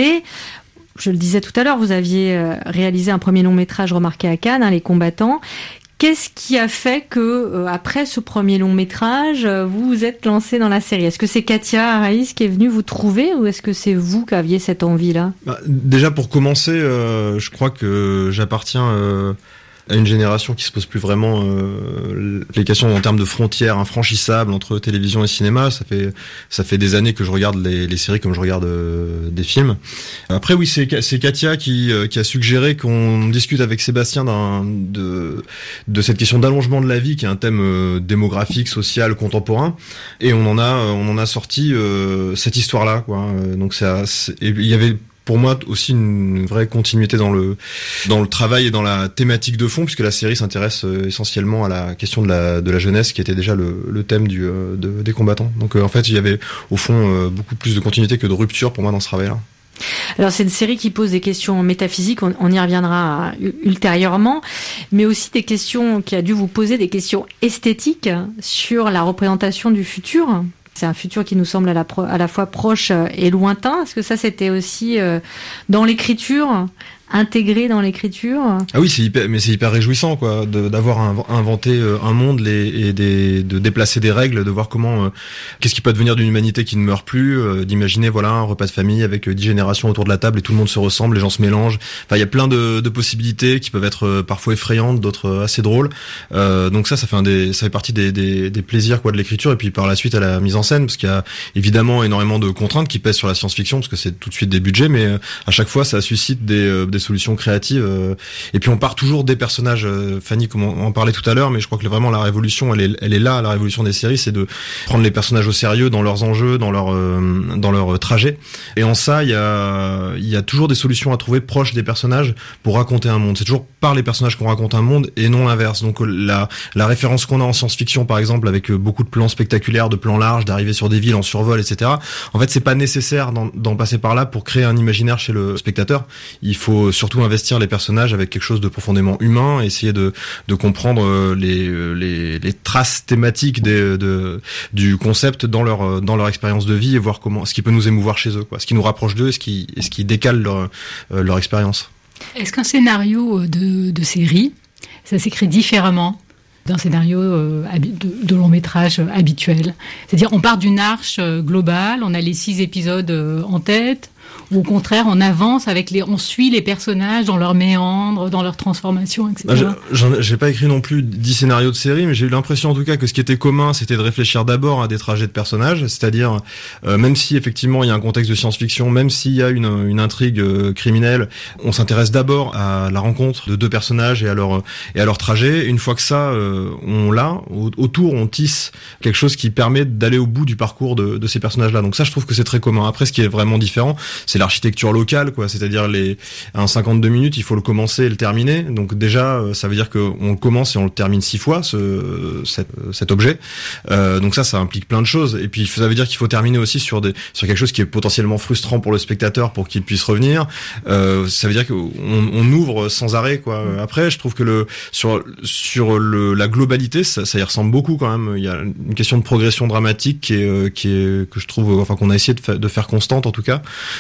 Je le disais tout à l'heure, vous aviez réalisé un premier long métrage remarqué à Cannes, hein, Les Combattants. Qu'est-ce qui a fait que, euh, après ce premier long métrage, vous vous êtes lancé dans la série? Est-ce que c'est Katia Arraïs qui est venue vous trouver ou est-ce que c'est vous qui aviez cette envie-là? Bah, déjà, pour commencer, euh, je crois que j'appartiens euh, à une génération qui se pose plus vraiment euh, les questions en termes de frontières infranchissables entre télévision et cinéma. Ça fait ça fait des années que je regarde les, les séries comme je regarde euh, des films. Après oui, c'est c'est Katia qui euh, qui a suggéré qu'on discute avec Sébastien d'un de de cette question d'allongement de la vie, qui est un thème euh, démographique, social, contemporain, et on en a on en a sorti euh, cette histoire-là, quoi. Donc ça, il y avait pour moi aussi une vraie continuité dans le dans le travail et dans la thématique de fond, puisque la série s'intéresse essentiellement à la question de la de la jeunesse, qui était déjà le, le thème du de, des combattants. Donc euh, en fait, il y avait au fond euh, beaucoup plus de continuité que de rupture pour moi dans ce travail-là. Alors c'est une série qui pose des questions métaphysiques, on, on y reviendra ultérieurement, mais aussi des questions qui a dû vous poser des questions esthétiques sur la représentation du futur. C'est un futur qui nous semble à la, pro, à la fois proche et lointain. Est-ce que ça, c'était aussi euh, dans l'écriture, intégré dans l'écriture? Ah oui, c'est hyper, mais c'est hyper réjouissant, quoi, de, d'avoir inventé un monde les, et des, de déplacer des règles, de voir comment, euh, qu'est-ce qui peut devenir d'une humanité qui ne meurt plus, euh, d'imaginer, voilà, un repas de famille avec dix générations autour de la table et tout le monde se ressemble, les gens se mélangent. Enfin, il y a plein de, de possibilités qui peuvent être euh, parfois effrayantes, d'autres euh, assez drôles. Euh, donc ça, ça fait un des, ça fait partie des, des, des plaisirs, quoi, de l'écriture, et puis par la suite à la mise en scène, parce qu'il y a évidemment énormément de contraintes qui pèsent sur la science-fiction, parce que c'est tout de suite des budgets, mais euh, à chaque fois, ça suscite des, euh, des solutions créatives. Euh, et puis on part toujours des personnages. Euh, Fanny, comme on en parlait tout à l'heure, mais je crois que vraiment la révolution, elle est, elle est là. La révolution des séries, c'est de prendre les personnages au sérieux dans leurs enjeux, dans leur, euh, dans leur trajet. Et en ça, il y a, il y a toujours des solutions à trouver proches des personnages pour raconter un monde. C'est toujours par les personnages qu'on raconte un monde et non l'inverse. Donc la, la référence qu'on a en science-fiction, par exemple, avec beaucoup de plans spectaculaires, de plans larges, d'arriver sur des villes en survol, et cetera. En fait, c'est pas nécessaire d'en, d'en passer par là pour créer un imaginaire chez le spectateur. Il faut surtout investir les personnages avec quelque chose de profondément humain, essayer de, de comprendre les, les, les traces thématiques des, de, du concept dans leur, dans leur expérience de vie et voir comment, ce qui peut nous émouvoir chez eux, quoi, ce qui nous rapproche d'eux et ce qui, et ce qui décale leur, leur expérience. Est-ce qu'un scénario de, de série, ça s'écrit différemment d'un scénario euh, de, de long métrage euh, habituel? C'est-à-dire, on part d'une arche euh, globale, on a les six épisodes euh, en tête, ou au contraire, on avance avec les, on suit les personnages dans leurs méandres, dans leurs transformations, et cetera. Bah, j'ai pas écrit non plus dix scénarios de série, mais j'ai eu l'impression en tout cas que ce qui était commun, c'était de réfléchir d'abord à des trajets de personnages, c'est-à-dire euh, même si effectivement il y a un contexte de science-fiction, même s'il y a une, une intrigue euh, criminelle, on s'intéresse d'abord à la rencontre de deux personnages et à leur et à leur trajet. Une fois que ça, euh, on l'a, autour on tisse quelque chose qui permet d'aller au bout du parcours de, de ces personnages-là. Donc ça, je trouve que c'est très commun. Après, ce qui est vraiment différent, c'est l'architecture locale, quoi. C'est-à-dire les un cinquante-deux minutes, il faut le commencer et le terminer. Donc déjà, ça veut dire que on le commence et on le termine six fois ce cet, cet objet. Euh, donc ça, ça implique plein de choses. Et puis ça veut dire qu'il faut terminer aussi sur des sur quelque chose qui est potentiellement frustrant pour le spectateur pour qu'il puisse revenir. Euh, ça veut dire qu'on on ouvre sans arrêt, quoi. Après, je trouve que le sur sur le la globalité, ça, ça y ressemble beaucoup quand même. Il y a une question de progression dramatique qui est qui est que je trouve, enfin qu'on a essayé de, fa- de faire constante en tout cas.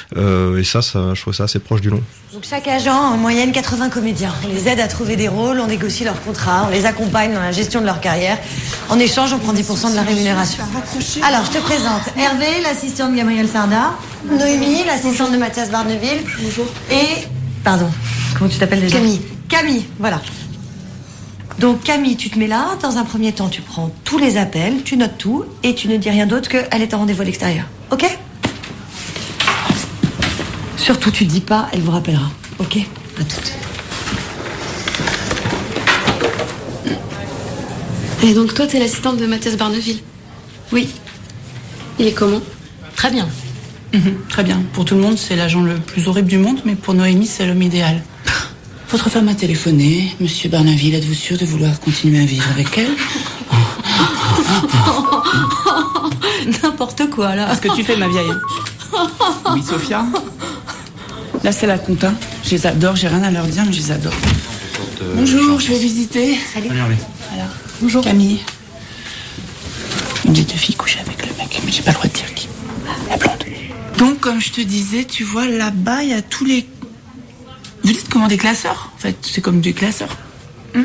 Euh, et ça, ça, je trouve ça assez proche du long. Donc chaque agent a en moyenne quatre-vingts comédiens. On les aide à trouver des rôles, on négocie leurs contrats, on les accompagne dans la gestion de leur carrière. En échange, on prend dix pour cent de la rémunération. Alors, je te présente Hervé, l'assistant de Gabriel Sarda, Noémie, l'assistante de Mathias Barneville. Bonjour. Et, pardon, comment tu t'appelles déjà ? Camille. Camille, voilà. Donc Camille, tu te mets là, dans un premier temps, tu prends tous les appels, tu notes tout, et tu ne dis rien d'autre qu'elle est en rendez-vous à l'extérieur. Ok ? Surtout, tu dis pas, elle vous rappellera. Ok ? À toutes. Et donc toi, t'es l'assistante de Mathias Barneville ? Oui. Il est comment ? Très bien. Mmh, très bien. Pour tout le monde, c'est l'agent le plus horrible du monde, mais pour Noémie, c'est l'homme idéal. Votre femme a téléphoné. Monsieur Barneville, êtes-vous sûr de vouloir continuer à vivre avec elle ? N'importe quoi, là. Qu'est-ce que tu fais, ma vieille ? Oui, Sophia ? Là, c'est la compta. Je les adore, j'ai rien à leur dire, mais je les adore. Euh, Bonjour, je vais visiter. Salut. Voilà. Bonjour. Camille. Une des deux filles couche avec le mec, mais j'ai pas le droit de dire qui. La blonde. Donc, comme je te disais, tu vois, là-bas, il y a tous les... Vous dites comment des classeurs ? En fait, c'est comme des classeurs. Hum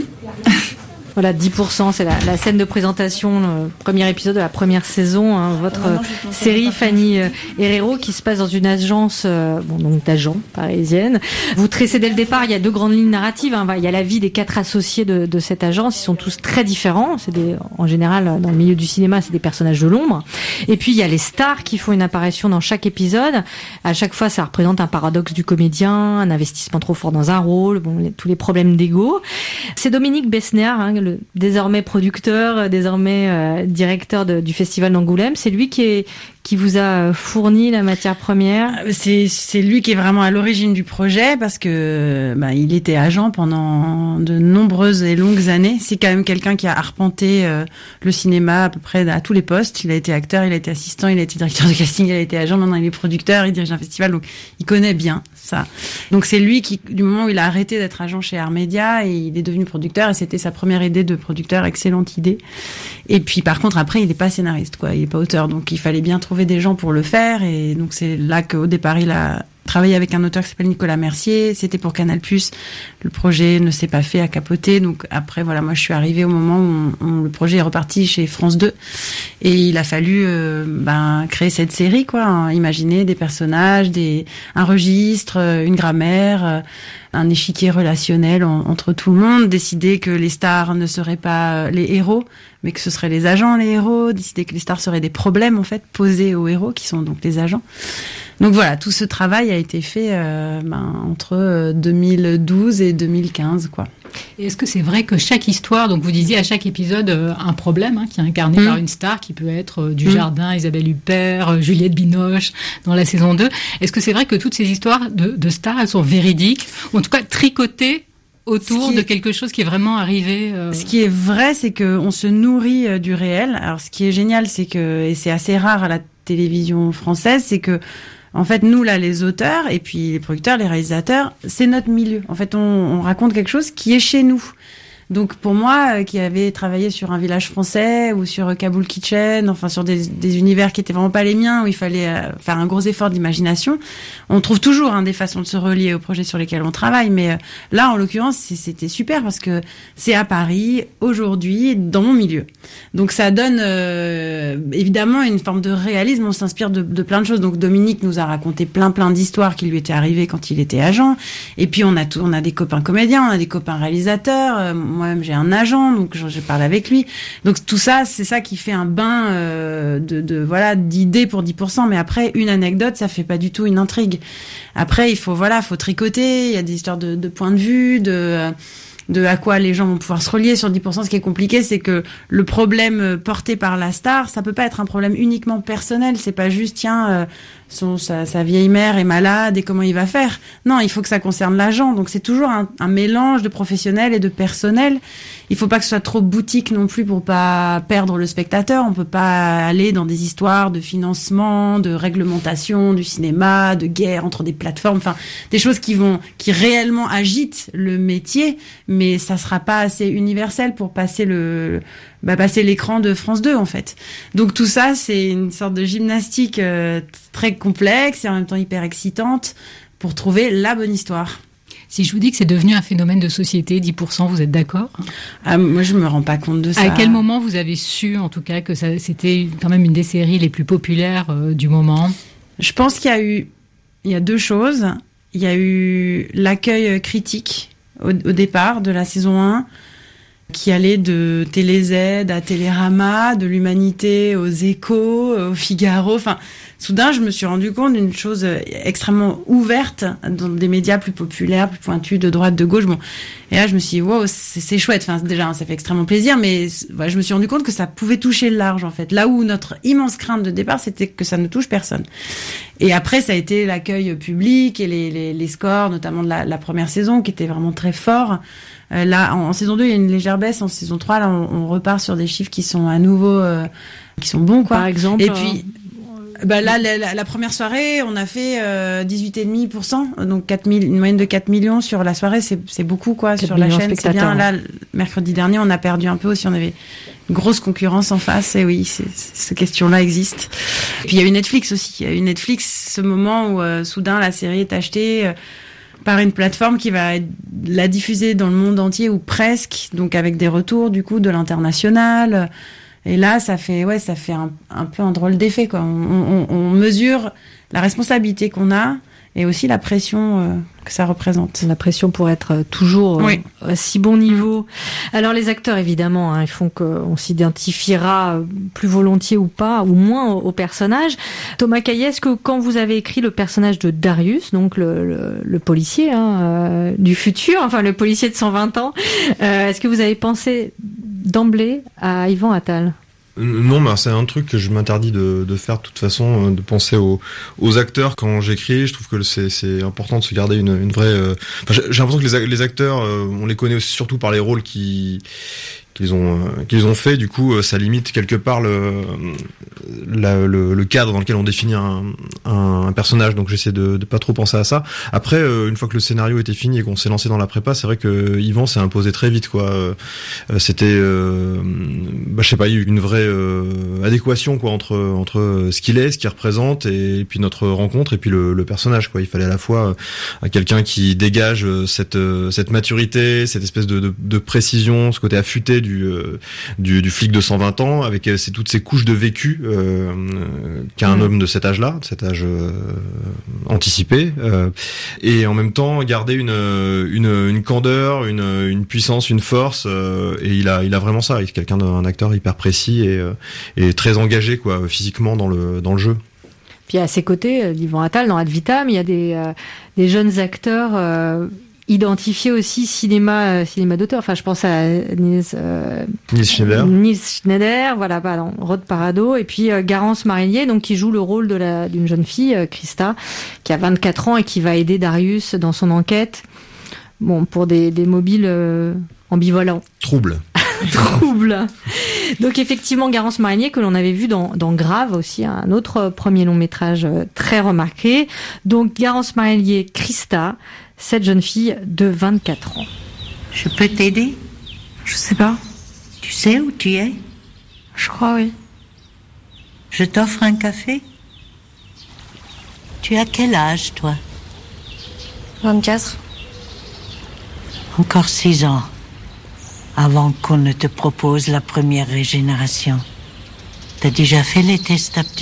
Voilà, dix pour cent, c'est la, la scène de présentation, le premier épisode de la première saison, hein, votre Ah, non, série Fanny euh, Herrero, qui se passe dans une agence, euh, bon, donc d'agents parisienne. Vous tracez dès le départ, il y a deux grandes lignes narratives. Hein, il y a la vie des quatre associés de, de cette agence, ils sont tous très différents. C'est des, en général, dans le milieu du cinéma, c'est des personnages de l'ombre. Et puis il y a les stars qui font une apparition dans chaque épisode. À chaque fois, ça représente un paradoxe du comédien, un investissement trop fort dans un rôle, bon, les, tous les problèmes d'ego. C'est Dominique Besnéard, hein, le désormais producteur, désormais euh, directeur de, du festival d'Angoulême. C'est lui qui est qui vous a fourni la matière première. C'est c'est lui qui est vraiment à l'origine du projet parce que bah, il était agent pendant de nombreuses et longues années. C'est quand même quelqu'un qui a arpenté euh, le cinéma à peu près à tous les postes. Il a été acteur, il a été assistant, il a été directeur de casting, il a été agent. Maintenant il est producteur, il dirige un festival, donc il connaît bien ça. Donc c'est lui qui, du moment où il a arrêté d'être agent chez Art Media, et il est devenu producteur, et c'était sa première idée de producteur, excellente idée. Et puis par contre après il est pas scénariste, quoi, il est pas auteur, donc il fallait bien trouver des gens pour le faire, et donc c'est là qu'au départ il a travaillé avec un auteur qui s'appelle Nicolas Mercier. C'était pour Canal plus. Le projet ne s'est pas fait, a capoté. Donc après, voilà, moi je suis arrivée au moment où on, on, le projet est reparti chez France deux. Et il a fallu euh, ben, créer cette série, quoi. Hein, imaginer des personnages, des, un registre, une grammaire, un échiquier relationnel en, entre tout le monde. Décider que les stars ne seraient pas les héros, mais que ce seraient les agents les héros. Décider que les stars seraient des problèmes, en fait, posés aux héros, qui sont donc les agents. Donc voilà, tout ce travail a été fait euh, ben, entre deux mille douze et deux mille quinze, quoi. Et est-ce que c'est vrai que chaque histoire, donc vous disiez à chaque épisode euh, un problème hein, qui est incarné mmh. par une star, qui peut être euh, Dujardin, mmh. Isabelle Huppert, euh, Juliette Binoche dans la saison deux. Est-ce que c'est vrai que toutes ces histoires de, de stars, elles sont véridiques, ou en tout cas tricotées autour de quelque chose qui est vraiment arrivé euh... Ce qui est vrai, c'est que on se nourrit euh, du réel. Alors ce qui est génial, c'est que, et c'est assez rare à la télévision française, c'est que en fait, nous, là, les auteurs, et puis les producteurs, les réalisateurs, c'est notre milieu. En fait, on, on raconte quelque chose qui est chez nous. Donc, pour moi, euh, qui avait travaillé sur Un village français ou sur Kaboul Kitchen, enfin, sur des, des univers qui étaient vraiment pas les miens, où il fallait euh, faire un gros effort d'imagination, on trouve toujours hein, des façons de se relier aux projets sur lesquels on travaille. Mais euh, là, en l'occurrence, c'était super parce que c'est à Paris, aujourd'hui, dans mon milieu. Donc, ça donne euh, évidemment une forme de réalisme. On s'inspire de, de plein de choses. Donc, Dominique nous a raconté plein, plein d'histoires qui lui étaient arrivées quand il était agent. Et puis, on a tout, on a des copains comédiens, on a des copains réalisateurs. Euh, Moi-même, j'ai un agent, donc je, je parle avec lui. Donc tout ça, c'est ça qui fait un bain euh, de, de voilà d'idées pour dix pour cent. Mais après, une anecdote, ça fait pas du tout une intrigue. Après, il faut voilà, faut tricoter. Il y a des histoires de, de points de vue, de de à quoi les gens vont pouvoir se relier sur dix pour cent. Ce qui est compliqué, c'est que le problème porté par la star, ça peut pas être un problème uniquement personnel. C'est pas juste tiens. Euh, Son, sa, sa vieille mère est malade et comment il va faire. Non, il faut que ça concerne l'agent. Donc c'est toujours un, un mélange de professionnel et de personnel. Il faut pas que ce soit trop boutique non plus pour pas perdre le spectateur. On peut pas aller dans des histoires de financement, de réglementation du cinéma, de guerre entre des plateformes, enfin des choses qui vont, qui réellement agitent le métier, mais ça sera pas assez universel pour passer le bah, passer l'écran de France deux en fait. Donc tout ça, c'est une sorte de gymnastique euh, très complexe et en même temps hyper excitante pour trouver la bonne histoire. Si je vous dis que c'est devenu un phénomène de société, dix pour cent, vous êtes d'accord ? Ah, moi, je me rends pas compte de ça. À quel moment vous avez su, en tout cas, que ça, c'était quand même une des séries les plus populaires euh, du moment ? Je pense qu'il y a eu, il y a deux choses. Il y a eu l'accueil critique au, au départ de la saison un, qui allait de Télé Z à Télérama, de l'Humanité aux Échos, au Figaro. Enfin, soudain, je me suis rendu compte d'une chose extrêmement ouverte dans des médias plus populaires, plus pointus, de droite, de gauche. Bon, et là, je me suis dit, wow, c'est, c'est chouette. Enfin, déjà, ça fait extrêmement plaisir, mais voilà, je me suis rendu compte que ça pouvait toucher le large, en fait. Là où notre immense crainte de départ, c'était que ça ne touche personne. Et après, ça a été l'accueil public et les, les, les scores, notamment de la, la première saison, qui était vraiment très fort. Euh, là, en, en saison deux, il y a une légère baisse. En saison trois, là, on, on repart sur des chiffres qui sont à nouveau, euh, qui sont bons, quoi. Par exemple. Et puis, euh... bah là, la, la, la première soirée, on a fait euh, dix-huit virgule cinq pour cent, donc quatre mille, une moyenne de quatre millions sur la soirée, c'est, c'est beaucoup, quoi, sur la chaîne. C'est bien. Là, mercredi dernier, on a perdu un peu aussi. On avait une grosse concurrence en face. Et oui, c'est, c'est, cette question-là existe. Et puis il y a eu Netflix aussi. Il y a eu Netflix, ce moment où euh, soudain la série est achetée. Euh, par une plateforme qui va la diffuser dans le monde entier ou presque, donc avec des retours du coup de l'international. Et là, ça fait ouais, ça fait un, un peu un drôle d'effet, quoi. On, on, on mesure la responsabilité qu'on a et aussi la pression euh, que ça représente. La pression pour être toujours oui. euh, à si bon niveau. Alors les acteurs, évidemment, hein, ils font qu'on s'identifiera plus volontiers ou pas, ou moins au, au personnage. Thomas Caillet, est-ce que quand vous avez écrit le personnage de Darius, donc le, le, le policier hein, euh, du futur, enfin le policier de cent vingt ans, euh, est-ce que vous avez pensé d'emblée à Yvan Attal ? Non, mais c'est un truc que je m'interdis de, de faire de toute façon, de penser aux, aux acteurs quand j'écris. Je trouve que c'est, c'est important de se garder une, une vraie. Euh... Enfin, j'ai, j'ai l'impression que les, les acteurs, euh, on les connaît aussi surtout par les rôles qui qu'ils ont euh, qu'ils ont fait. Du coup, ça limite quelque part le, la, le le cadre dans lequel on définit un, un, un personnage. Donc, j'essaie de, de pas trop penser à ça. Après, euh, une fois que le scénario était fini et qu'on s'est lancé dans la prépa, c'est vrai que Yvan s'est imposé très vite, quoi. Euh, c'était, euh, bah, je sais pas, il y a eu une vraie euh, adéquation, quoi, entre entre ce qu'il est, ce qu'il représente, et, et puis notre rencontre, et puis le, le personnage, quoi. Il fallait à la fois euh, quelqu'un qui dégage cette euh, cette maturité, cette espèce de, de, de précision, ce côté affûté du euh, du, du flic de cent vingt ans, avec euh, c'est toutes ces couches de vécu euh, euh, qu'a un mmh. homme de cet âge-là, de cet âge euh, anticipé, euh, et en même temps garder une une une candeur, une une puissance, une force, euh, et il a il a vraiment ça. Il est quelqu'un d'un acteur hyper précis et euh, et très engagé, quoi, physiquement dans le dans le jeu. Puis à ses côtés, Yvan Attal, dans Ad Vitam, il y a des euh, des jeunes acteurs euh, identifiés aussi cinéma euh, cinéma d'auteur. Enfin, je pense à Nils euh, Nils Schneider. Nils Schneider, voilà, pardon, Rod Parado, et puis euh, Garance Marillier, donc qui joue le rôle de la d'une jeune fille, euh, Christa, qui a vingt-quatre ans et qui va aider Darius dans son enquête. Bon, pour des des mobiles euh, ambivalents. Trouble. Trouble. Donc effectivement, Garance Marillier, que l'on avait vu dans, dans Grave aussi, un autre premier long métrage très remarqué. Donc Garance Marillier, Christa, cette jeune fille de vingt-quatre ans. Je peux t'aider ? Je sais pas. Tu sais où tu es ? Je crois, oui. Je t'offre un café ? Tu as quel âge, toi ? vingt-quatre. Encore six ans. Avant qu'on ne te propose la première régénération. T'as déjà fait les tests d'aptitude ?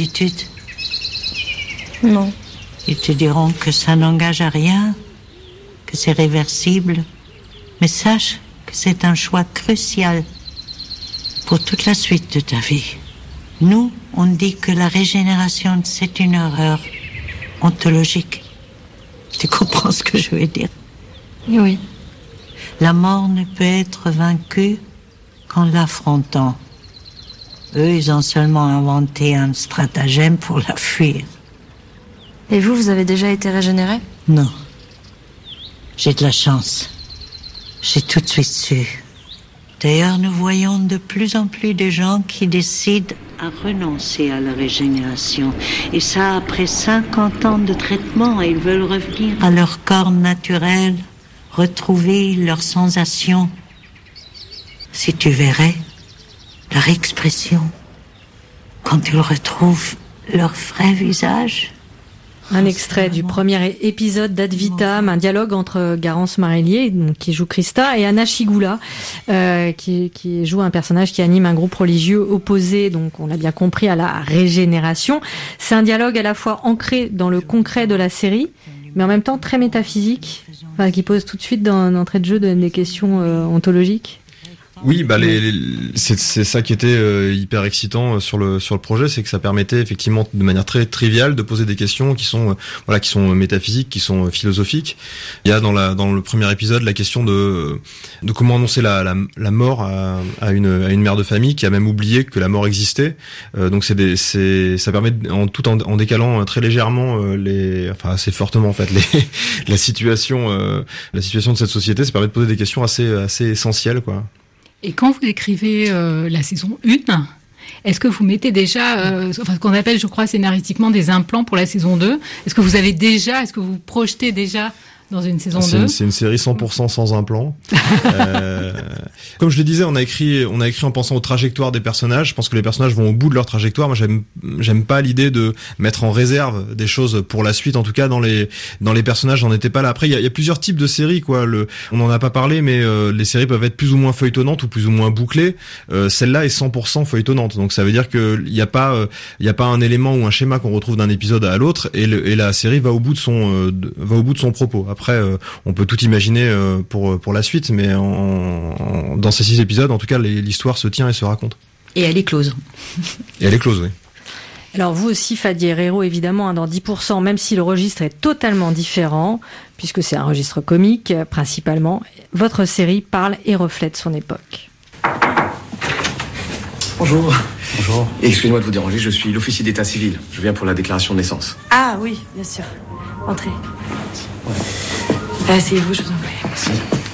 Non. Ils te diront que ça n'engage à rien, que c'est réversible. Mais sache que c'est un choix crucial pour toute la suite de ta vie. Nous, on dit que la régénération, c'est une erreur ontologique. Tu comprends ce que je veux dire ? Oui. La mort ne peut être vaincue qu'en l'affrontant. Eux, ils ont seulement inventé un stratagème pour la fuir. Et vous, vous avez déjà été régénéré ? Non. J'ai de la chance. J'ai tout de suite su. D'ailleurs, nous voyons de plus en plus de gens qui décident à renoncer à la régénération. Et ça, après cinquante ans de traitement, ils veulent revenir à leur corps naturel, retrouver leurs sensations. Si tu verrais leur expression, quand ils retrouvent leur vrai visage. Un extrait du premier épisode d'Ad Vitam, un dialogue entre Garance Marélier, donc, qui joue Christa, et Anna Chigoula, euh, qui, qui joue un personnage qui anime un groupe religieux opposé, donc on l'a bien compris, à la régénération. C'est un dialogue à la fois ancré dans le concret de la série, mais en même temps très métaphysique, enfin, qui pose tout de suite dans d'entrée de jeu des questions euh, ontologiques. Oui, bah les, les c'est c'est ça qui était euh, hyper excitant sur le sur le projet, c'est que ça permettait effectivement de manière très triviale de poser des questions qui sont euh, voilà qui sont métaphysiques, qui sont philosophiques. Il y a dans la dans le premier épisode la question de de comment annoncer la la, la mort à, à une à une mère de famille qui a même oublié que la mort existait. Euh, donc c'est des c'est ça permet en tout en, en décalant très légèrement euh, les enfin assez fortement en fait les la situation euh, la situation de cette société, ça permet de poser des questions assez assez essentielles quoi. Et quand vous écrivez euh, la saison un, est-ce que vous mettez déjà, euh, enfin ce qu'on appelle, je crois, scénaristiquement des implants pour la saison deux? Est-ce que vous avez déjà, est-ce que vous projetez déjà dans une saison c'est deux? une, c'est une série cent pour cent sans implant. euh, comme je le disais, on a écrit, on a écrit en pensant aux trajectoires des personnages. Je pense que les personnages vont au bout de leur trajectoire. Moi, j'aime, j'aime pas l'idée de mettre en réserve des choses pour la suite. En tout cas, dans les, dans les personnages, j'en étais pas là. Après, il y a, y a plusieurs types de séries, quoi. Le, on en a pas parlé, mais euh, les séries peuvent être plus ou moins feuilletonnantes ou plus ou moins bouclées. Euh, celle-là est cent pour cent feuilletonnante. Donc, ça veut dire que il y a pas, il euh, y a pas un élément ou un schéma qu'on retrouve d'un épisode à l'autre, et, le, et la série va au bout de son, euh, de, va au bout de son propos. Après, euh, on peut tout imaginer euh, pour pour la suite, mais en, en, dans ces six épisodes, en tout cas, les, l'histoire se tient et se raconte. Et elle est close. Et elle est close, oui. Alors vous aussi, Fadi Herrero, évidemment, hein, dans dix pour cent, même si le registre est totalement différent, puisque c'est un registre comique, euh, principalement, votre série parle et reflète son époque. Bonjour. Bonjour. Excusez-moi de vous déranger, je suis l'officier d'état civil. Je viens pour la déclaration de naissance. Ah oui, bien sûr. Entrez. Ouais. Asseyez-vous, je vous en prie. Merci.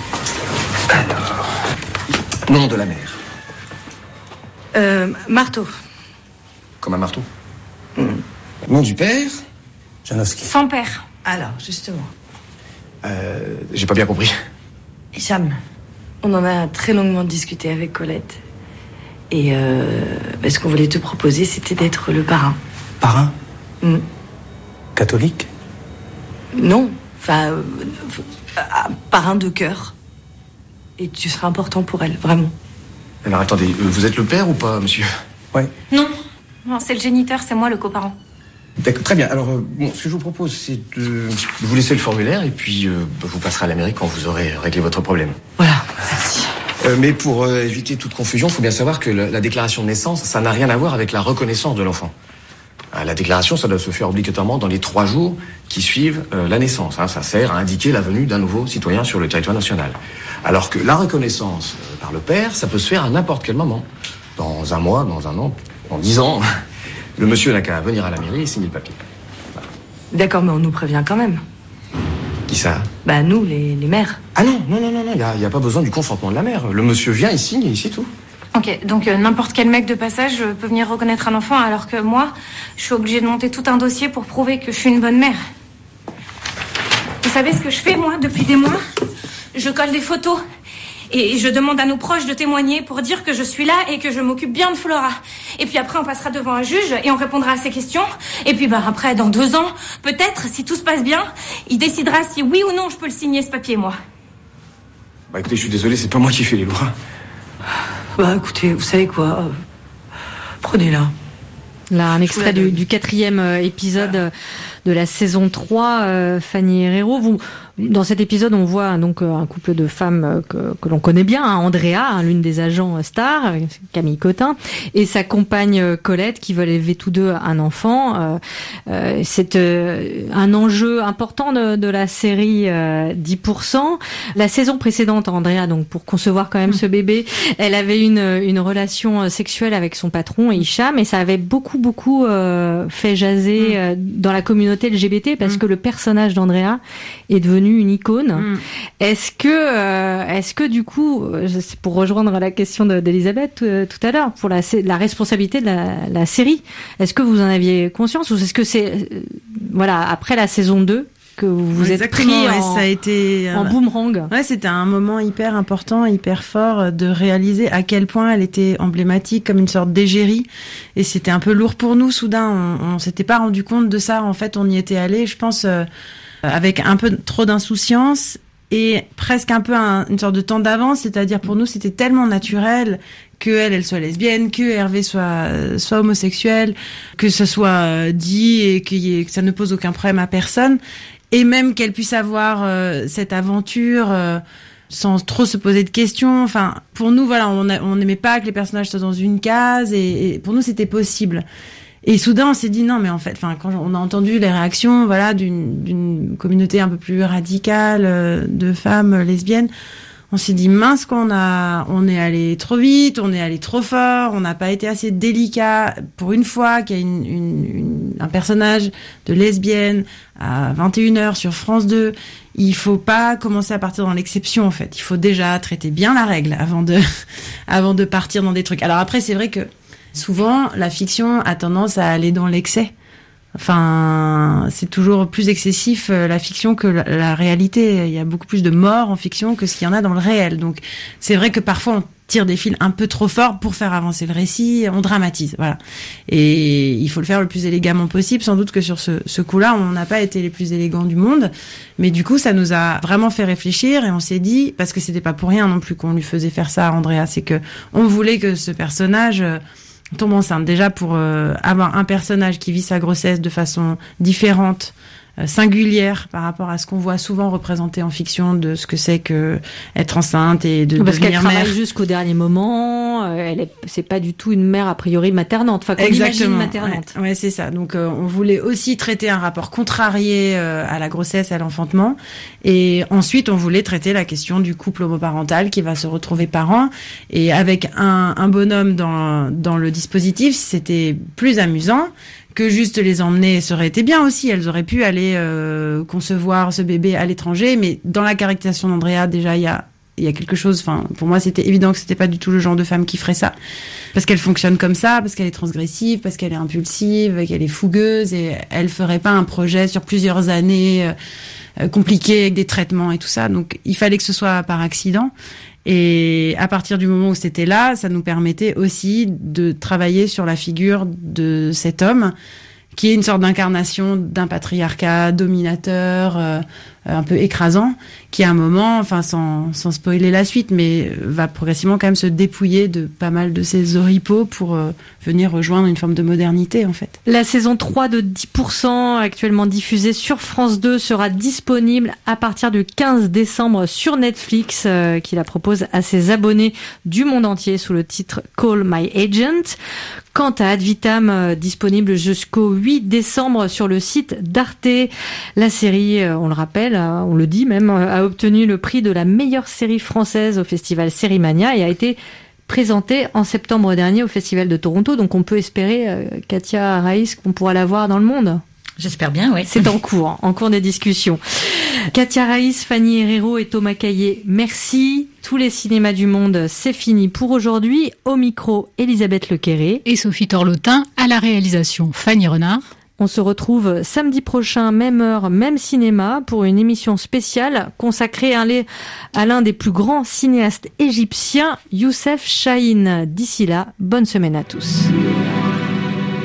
Alors, nom de la mère. Euh, marteau. Comme un marteau. Mmh. Nom du père. Janowski. Sans père. Alors, justement. Euh, j'ai pas bien compris. Hicham. On en a très longuement discuté avec Colette. Et euh, bah, ce qu'on voulait te proposer, c'était d'être le parrain. Parrain. Mmh. Catholique. Non. Enfin, euh, euh, parrain de cœur. Et tu seras important pour elle, vraiment. Alors attendez, euh, vous êtes le père ou pas, monsieur? Ouais. Non, non, c'est le géniteur, c'est moi le coparent. D'accord, très bien. Alors, euh, bon, ce que je vous propose, c'est de, de vous laisser le formulaire et puis euh, vous passerez à la mairie quand vous aurez réglé votre problème. Voilà, merci. Euh, mais pour euh, éviter toute confusion, il faut bien savoir que la, la déclaration de naissance, ça n'a rien à voir avec la reconnaissance de l'enfant. La déclaration, ça doit se faire obligatoirement dans les trois jours qui suivent euh, la naissance. Hein. Ça sert à indiquer la venue d'un nouveau citoyen sur le territoire national. Alors que la reconnaissance euh, par le père, ça peut se faire à n'importe quel moment. Dans un mois, dans un an, dans dix ans. Le monsieur n'a qu'à venir à la mairie et signer le papier. Voilà. D'accord, mais on nous prévient quand même. Qui ça? Bah nous, les, les mères. Ah non, non, non, non, non, il n'y a, y a pas besoin du consentement de la mère. Le monsieur vient, il signe et c'est tout. Ok, donc euh, n'importe quel mec de passage euh, peut venir reconnaître un enfant, alors que moi, je suis obligée de monter tout un dossier pour prouver que je suis une bonne mère. Vous savez ce que je fais, moi, depuis des mois? Je colle des photos. Et je demande à nos proches de témoigner pour dire que je suis là et que je m'occupe bien de Flora. Et puis après, on passera devant un juge et on répondra à ses questions. Et puis bah après, dans deux ans, peut-être, si tout se passe bien, il décidera si oui ou non je peux le signer, ce papier, moi. Bah écoutez, je suis désolé, c'est pas moi qui fais les lois. Bah écoutez, vous savez quoi, euh, prenez-la. Là, un extrait du, du quatrième épisode voilà. de la saison trois, euh, Fanny Herrero. Vous, dans cet épisode, on voit donc un couple de femmes que, que l'on connaît bien, hein, Andrea, hein, l'une des agents stars, Camille Cotin, et sa compagne Colette, qui veulent élever tous deux un enfant. Euh, euh, c'est euh, un enjeu important de, de la série euh, dix pour cent. La saison précédente, Andrea, donc pour concevoir quand même mmh. ce bébé, elle avait une, une relation sexuelle avec son patron, Hicham, et ça avait beaucoup beaucoup euh, fait jaser mmh. euh, dans la communauté L G B T parce mmh. que le personnage d'Andrea est devenu une icône. Mmh. Est-ce que, euh, est-ce que du coup, c'est pour rejoindre la question de, d'Elisabeth euh, tout à l'heure, pour la, la responsabilité de la, la série, est-ce que vous en aviez conscience ou est-ce que c'est, euh, voilà, après la saison deux, que vous vous êtes Exactement, pris ouais, en, ça a été, en boomerang. Ouais, c'était un moment hyper important, hyper fort de réaliser à quel point elle était emblématique, comme une sorte d'égérie. Et c'était un peu lourd pour nous, soudain. On, on s'était pas rendu compte de ça. En fait, on y était allé, je pense, euh, avec un peu trop d'insouciance et presque un peu un, une sorte de temps d'avance. C'est-à-dire, pour nous, c'était tellement naturel que elle, elle soit lesbienne, que Hervé soit soit homosexuel, que ce soit dit et qu'il y ait, que ça ne pose aucun problème à personne. Et même qu'elle puisse avoir euh, cette aventure euh, sans trop se poser de questions. Enfin, pour nous, voilà, on a, on n'aimait pas que les personnages soient dans une case, et, et pour nous, c'était possible. Et soudain, on s'est dit non, mais en fait, enfin, quand on a entendu les réactions, voilà, d'une, d'une communauté un peu plus radicale euh, de femmes lesbiennes, on s'est dit mince, qu'on a, on est allé trop vite, on est allé trop fort, on n'a pas été assez délicat. Pour une fois qu'il y a une, une, une, un personnage de lesbienne à vingt et une heures sur France deux, il faut pas commencer à partir dans l'exception, en fait. Il faut déjà traiter bien la règle avant de, avant de partir dans des trucs. Alors après, c'est vrai que souvent, la fiction a tendance à aller dans l'excès. Enfin, c'est toujours plus excessif euh, la fiction que la, la réalité. Il y a beaucoup plus de morts en fiction que ce qu'il y en a dans le réel. Donc, c'est vrai que parfois on tire des fils un peu trop forts pour faire avancer le récit, on dramatise, voilà. Et il faut le faire le plus élégamment possible. Sans doute que sur ce, ce coup-là, on n'a pas été les plus élégants du monde, mais du coup, ça nous a vraiment fait réfléchir et on s'est dit, parce que c'était pas pour rien non plus qu'on lui faisait faire ça à Andrea, c'est que on voulait que ce personnage euh, tombe enceinte. Déjà pour euh, avoir un personnage qui vit sa grossesse de façon différente, euh, singulière par rapport à ce qu'on voit souvent représenté en fiction de ce que c'est que être enceinte et de Parce devenir qu'elle mère. travaille jusqu'au dernier moment, euh, elle est, c'est pas du tout une mère a priori maternante, enfin qu'on imagine maternante. Ouais, ouais, c'est ça. Donc euh, on voulait aussi traiter un rapport contrarié euh, à la grossesse, à l'enfantement, et ensuite on voulait traiter la question du couple homoparental qui va se retrouver parent, et avec un, un bonhomme dans dans le dispositif, c'était plus amusant que juste les emmener. Ça aurait été bien aussi, elles auraient pu aller euh, concevoir ce bébé à l'étranger, mais dans la caractérisation d'Andrea, déjà il y a il y a quelque chose, enfin, pour moi, c'était évident que c'était pas du tout le genre de femme qui ferait ça. Parce qu'elle fonctionne comme ça, parce qu'elle est transgressive, parce qu'elle est impulsive, qu'elle est fougueuse, et elle ferait pas un projet sur plusieurs années, euh, compliqué, avec des traitements et tout ça. Donc, il fallait que ce soit par accident. Et à partir du moment où c'était là, ça nous permettait aussi de travailler sur la figure de cet homme, qui est une sorte d'incarnation d'un patriarcat dominateur, euh, un peu écrasant, qui à un moment, enfin sans, sans spoiler la suite, mais va progressivement quand même se dépouiller de pas mal de ses oripeaux pour euh, venir rejoindre une forme de modernité, en fait. La saison trois de dix pour cent, actuellement diffusée sur France deux, sera disponible à partir du quinze décembre sur Netflix, euh, qui la propose à ses abonnés du monde entier sous le titre Call My Agent. Quant à Ad Vitam, euh, disponible jusqu'au huit décembre sur le site d'Arte, la série, euh, on le rappelle, euh, on le dit même, euh, a obtenu le prix de la meilleure série française au festival Sérimania et a été présentée en septembre dernier au festival de Toronto. Donc on peut espérer, euh, Katia Raïs, qu'on pourra la voir dans le monde. J'espère bien, oui. C'est en cours, en cours des discussions. Katia Raïs, Fanny Herrero et Thomas Caillé, merci. Tous les cinémas du monde, c'est fini pour aujourd'hui. Au micro, Elisabeth Lequéré. Et Sophie Torlotin, à la réalisation, Fanny Renard. On se retrouve samedi prochain, même heure, même cinéma, pour une émission spéciale consacrée à l'un des plus grands cinéastes égyptiens, Youssef Chahine. D'ici là, bonne semaine à tous.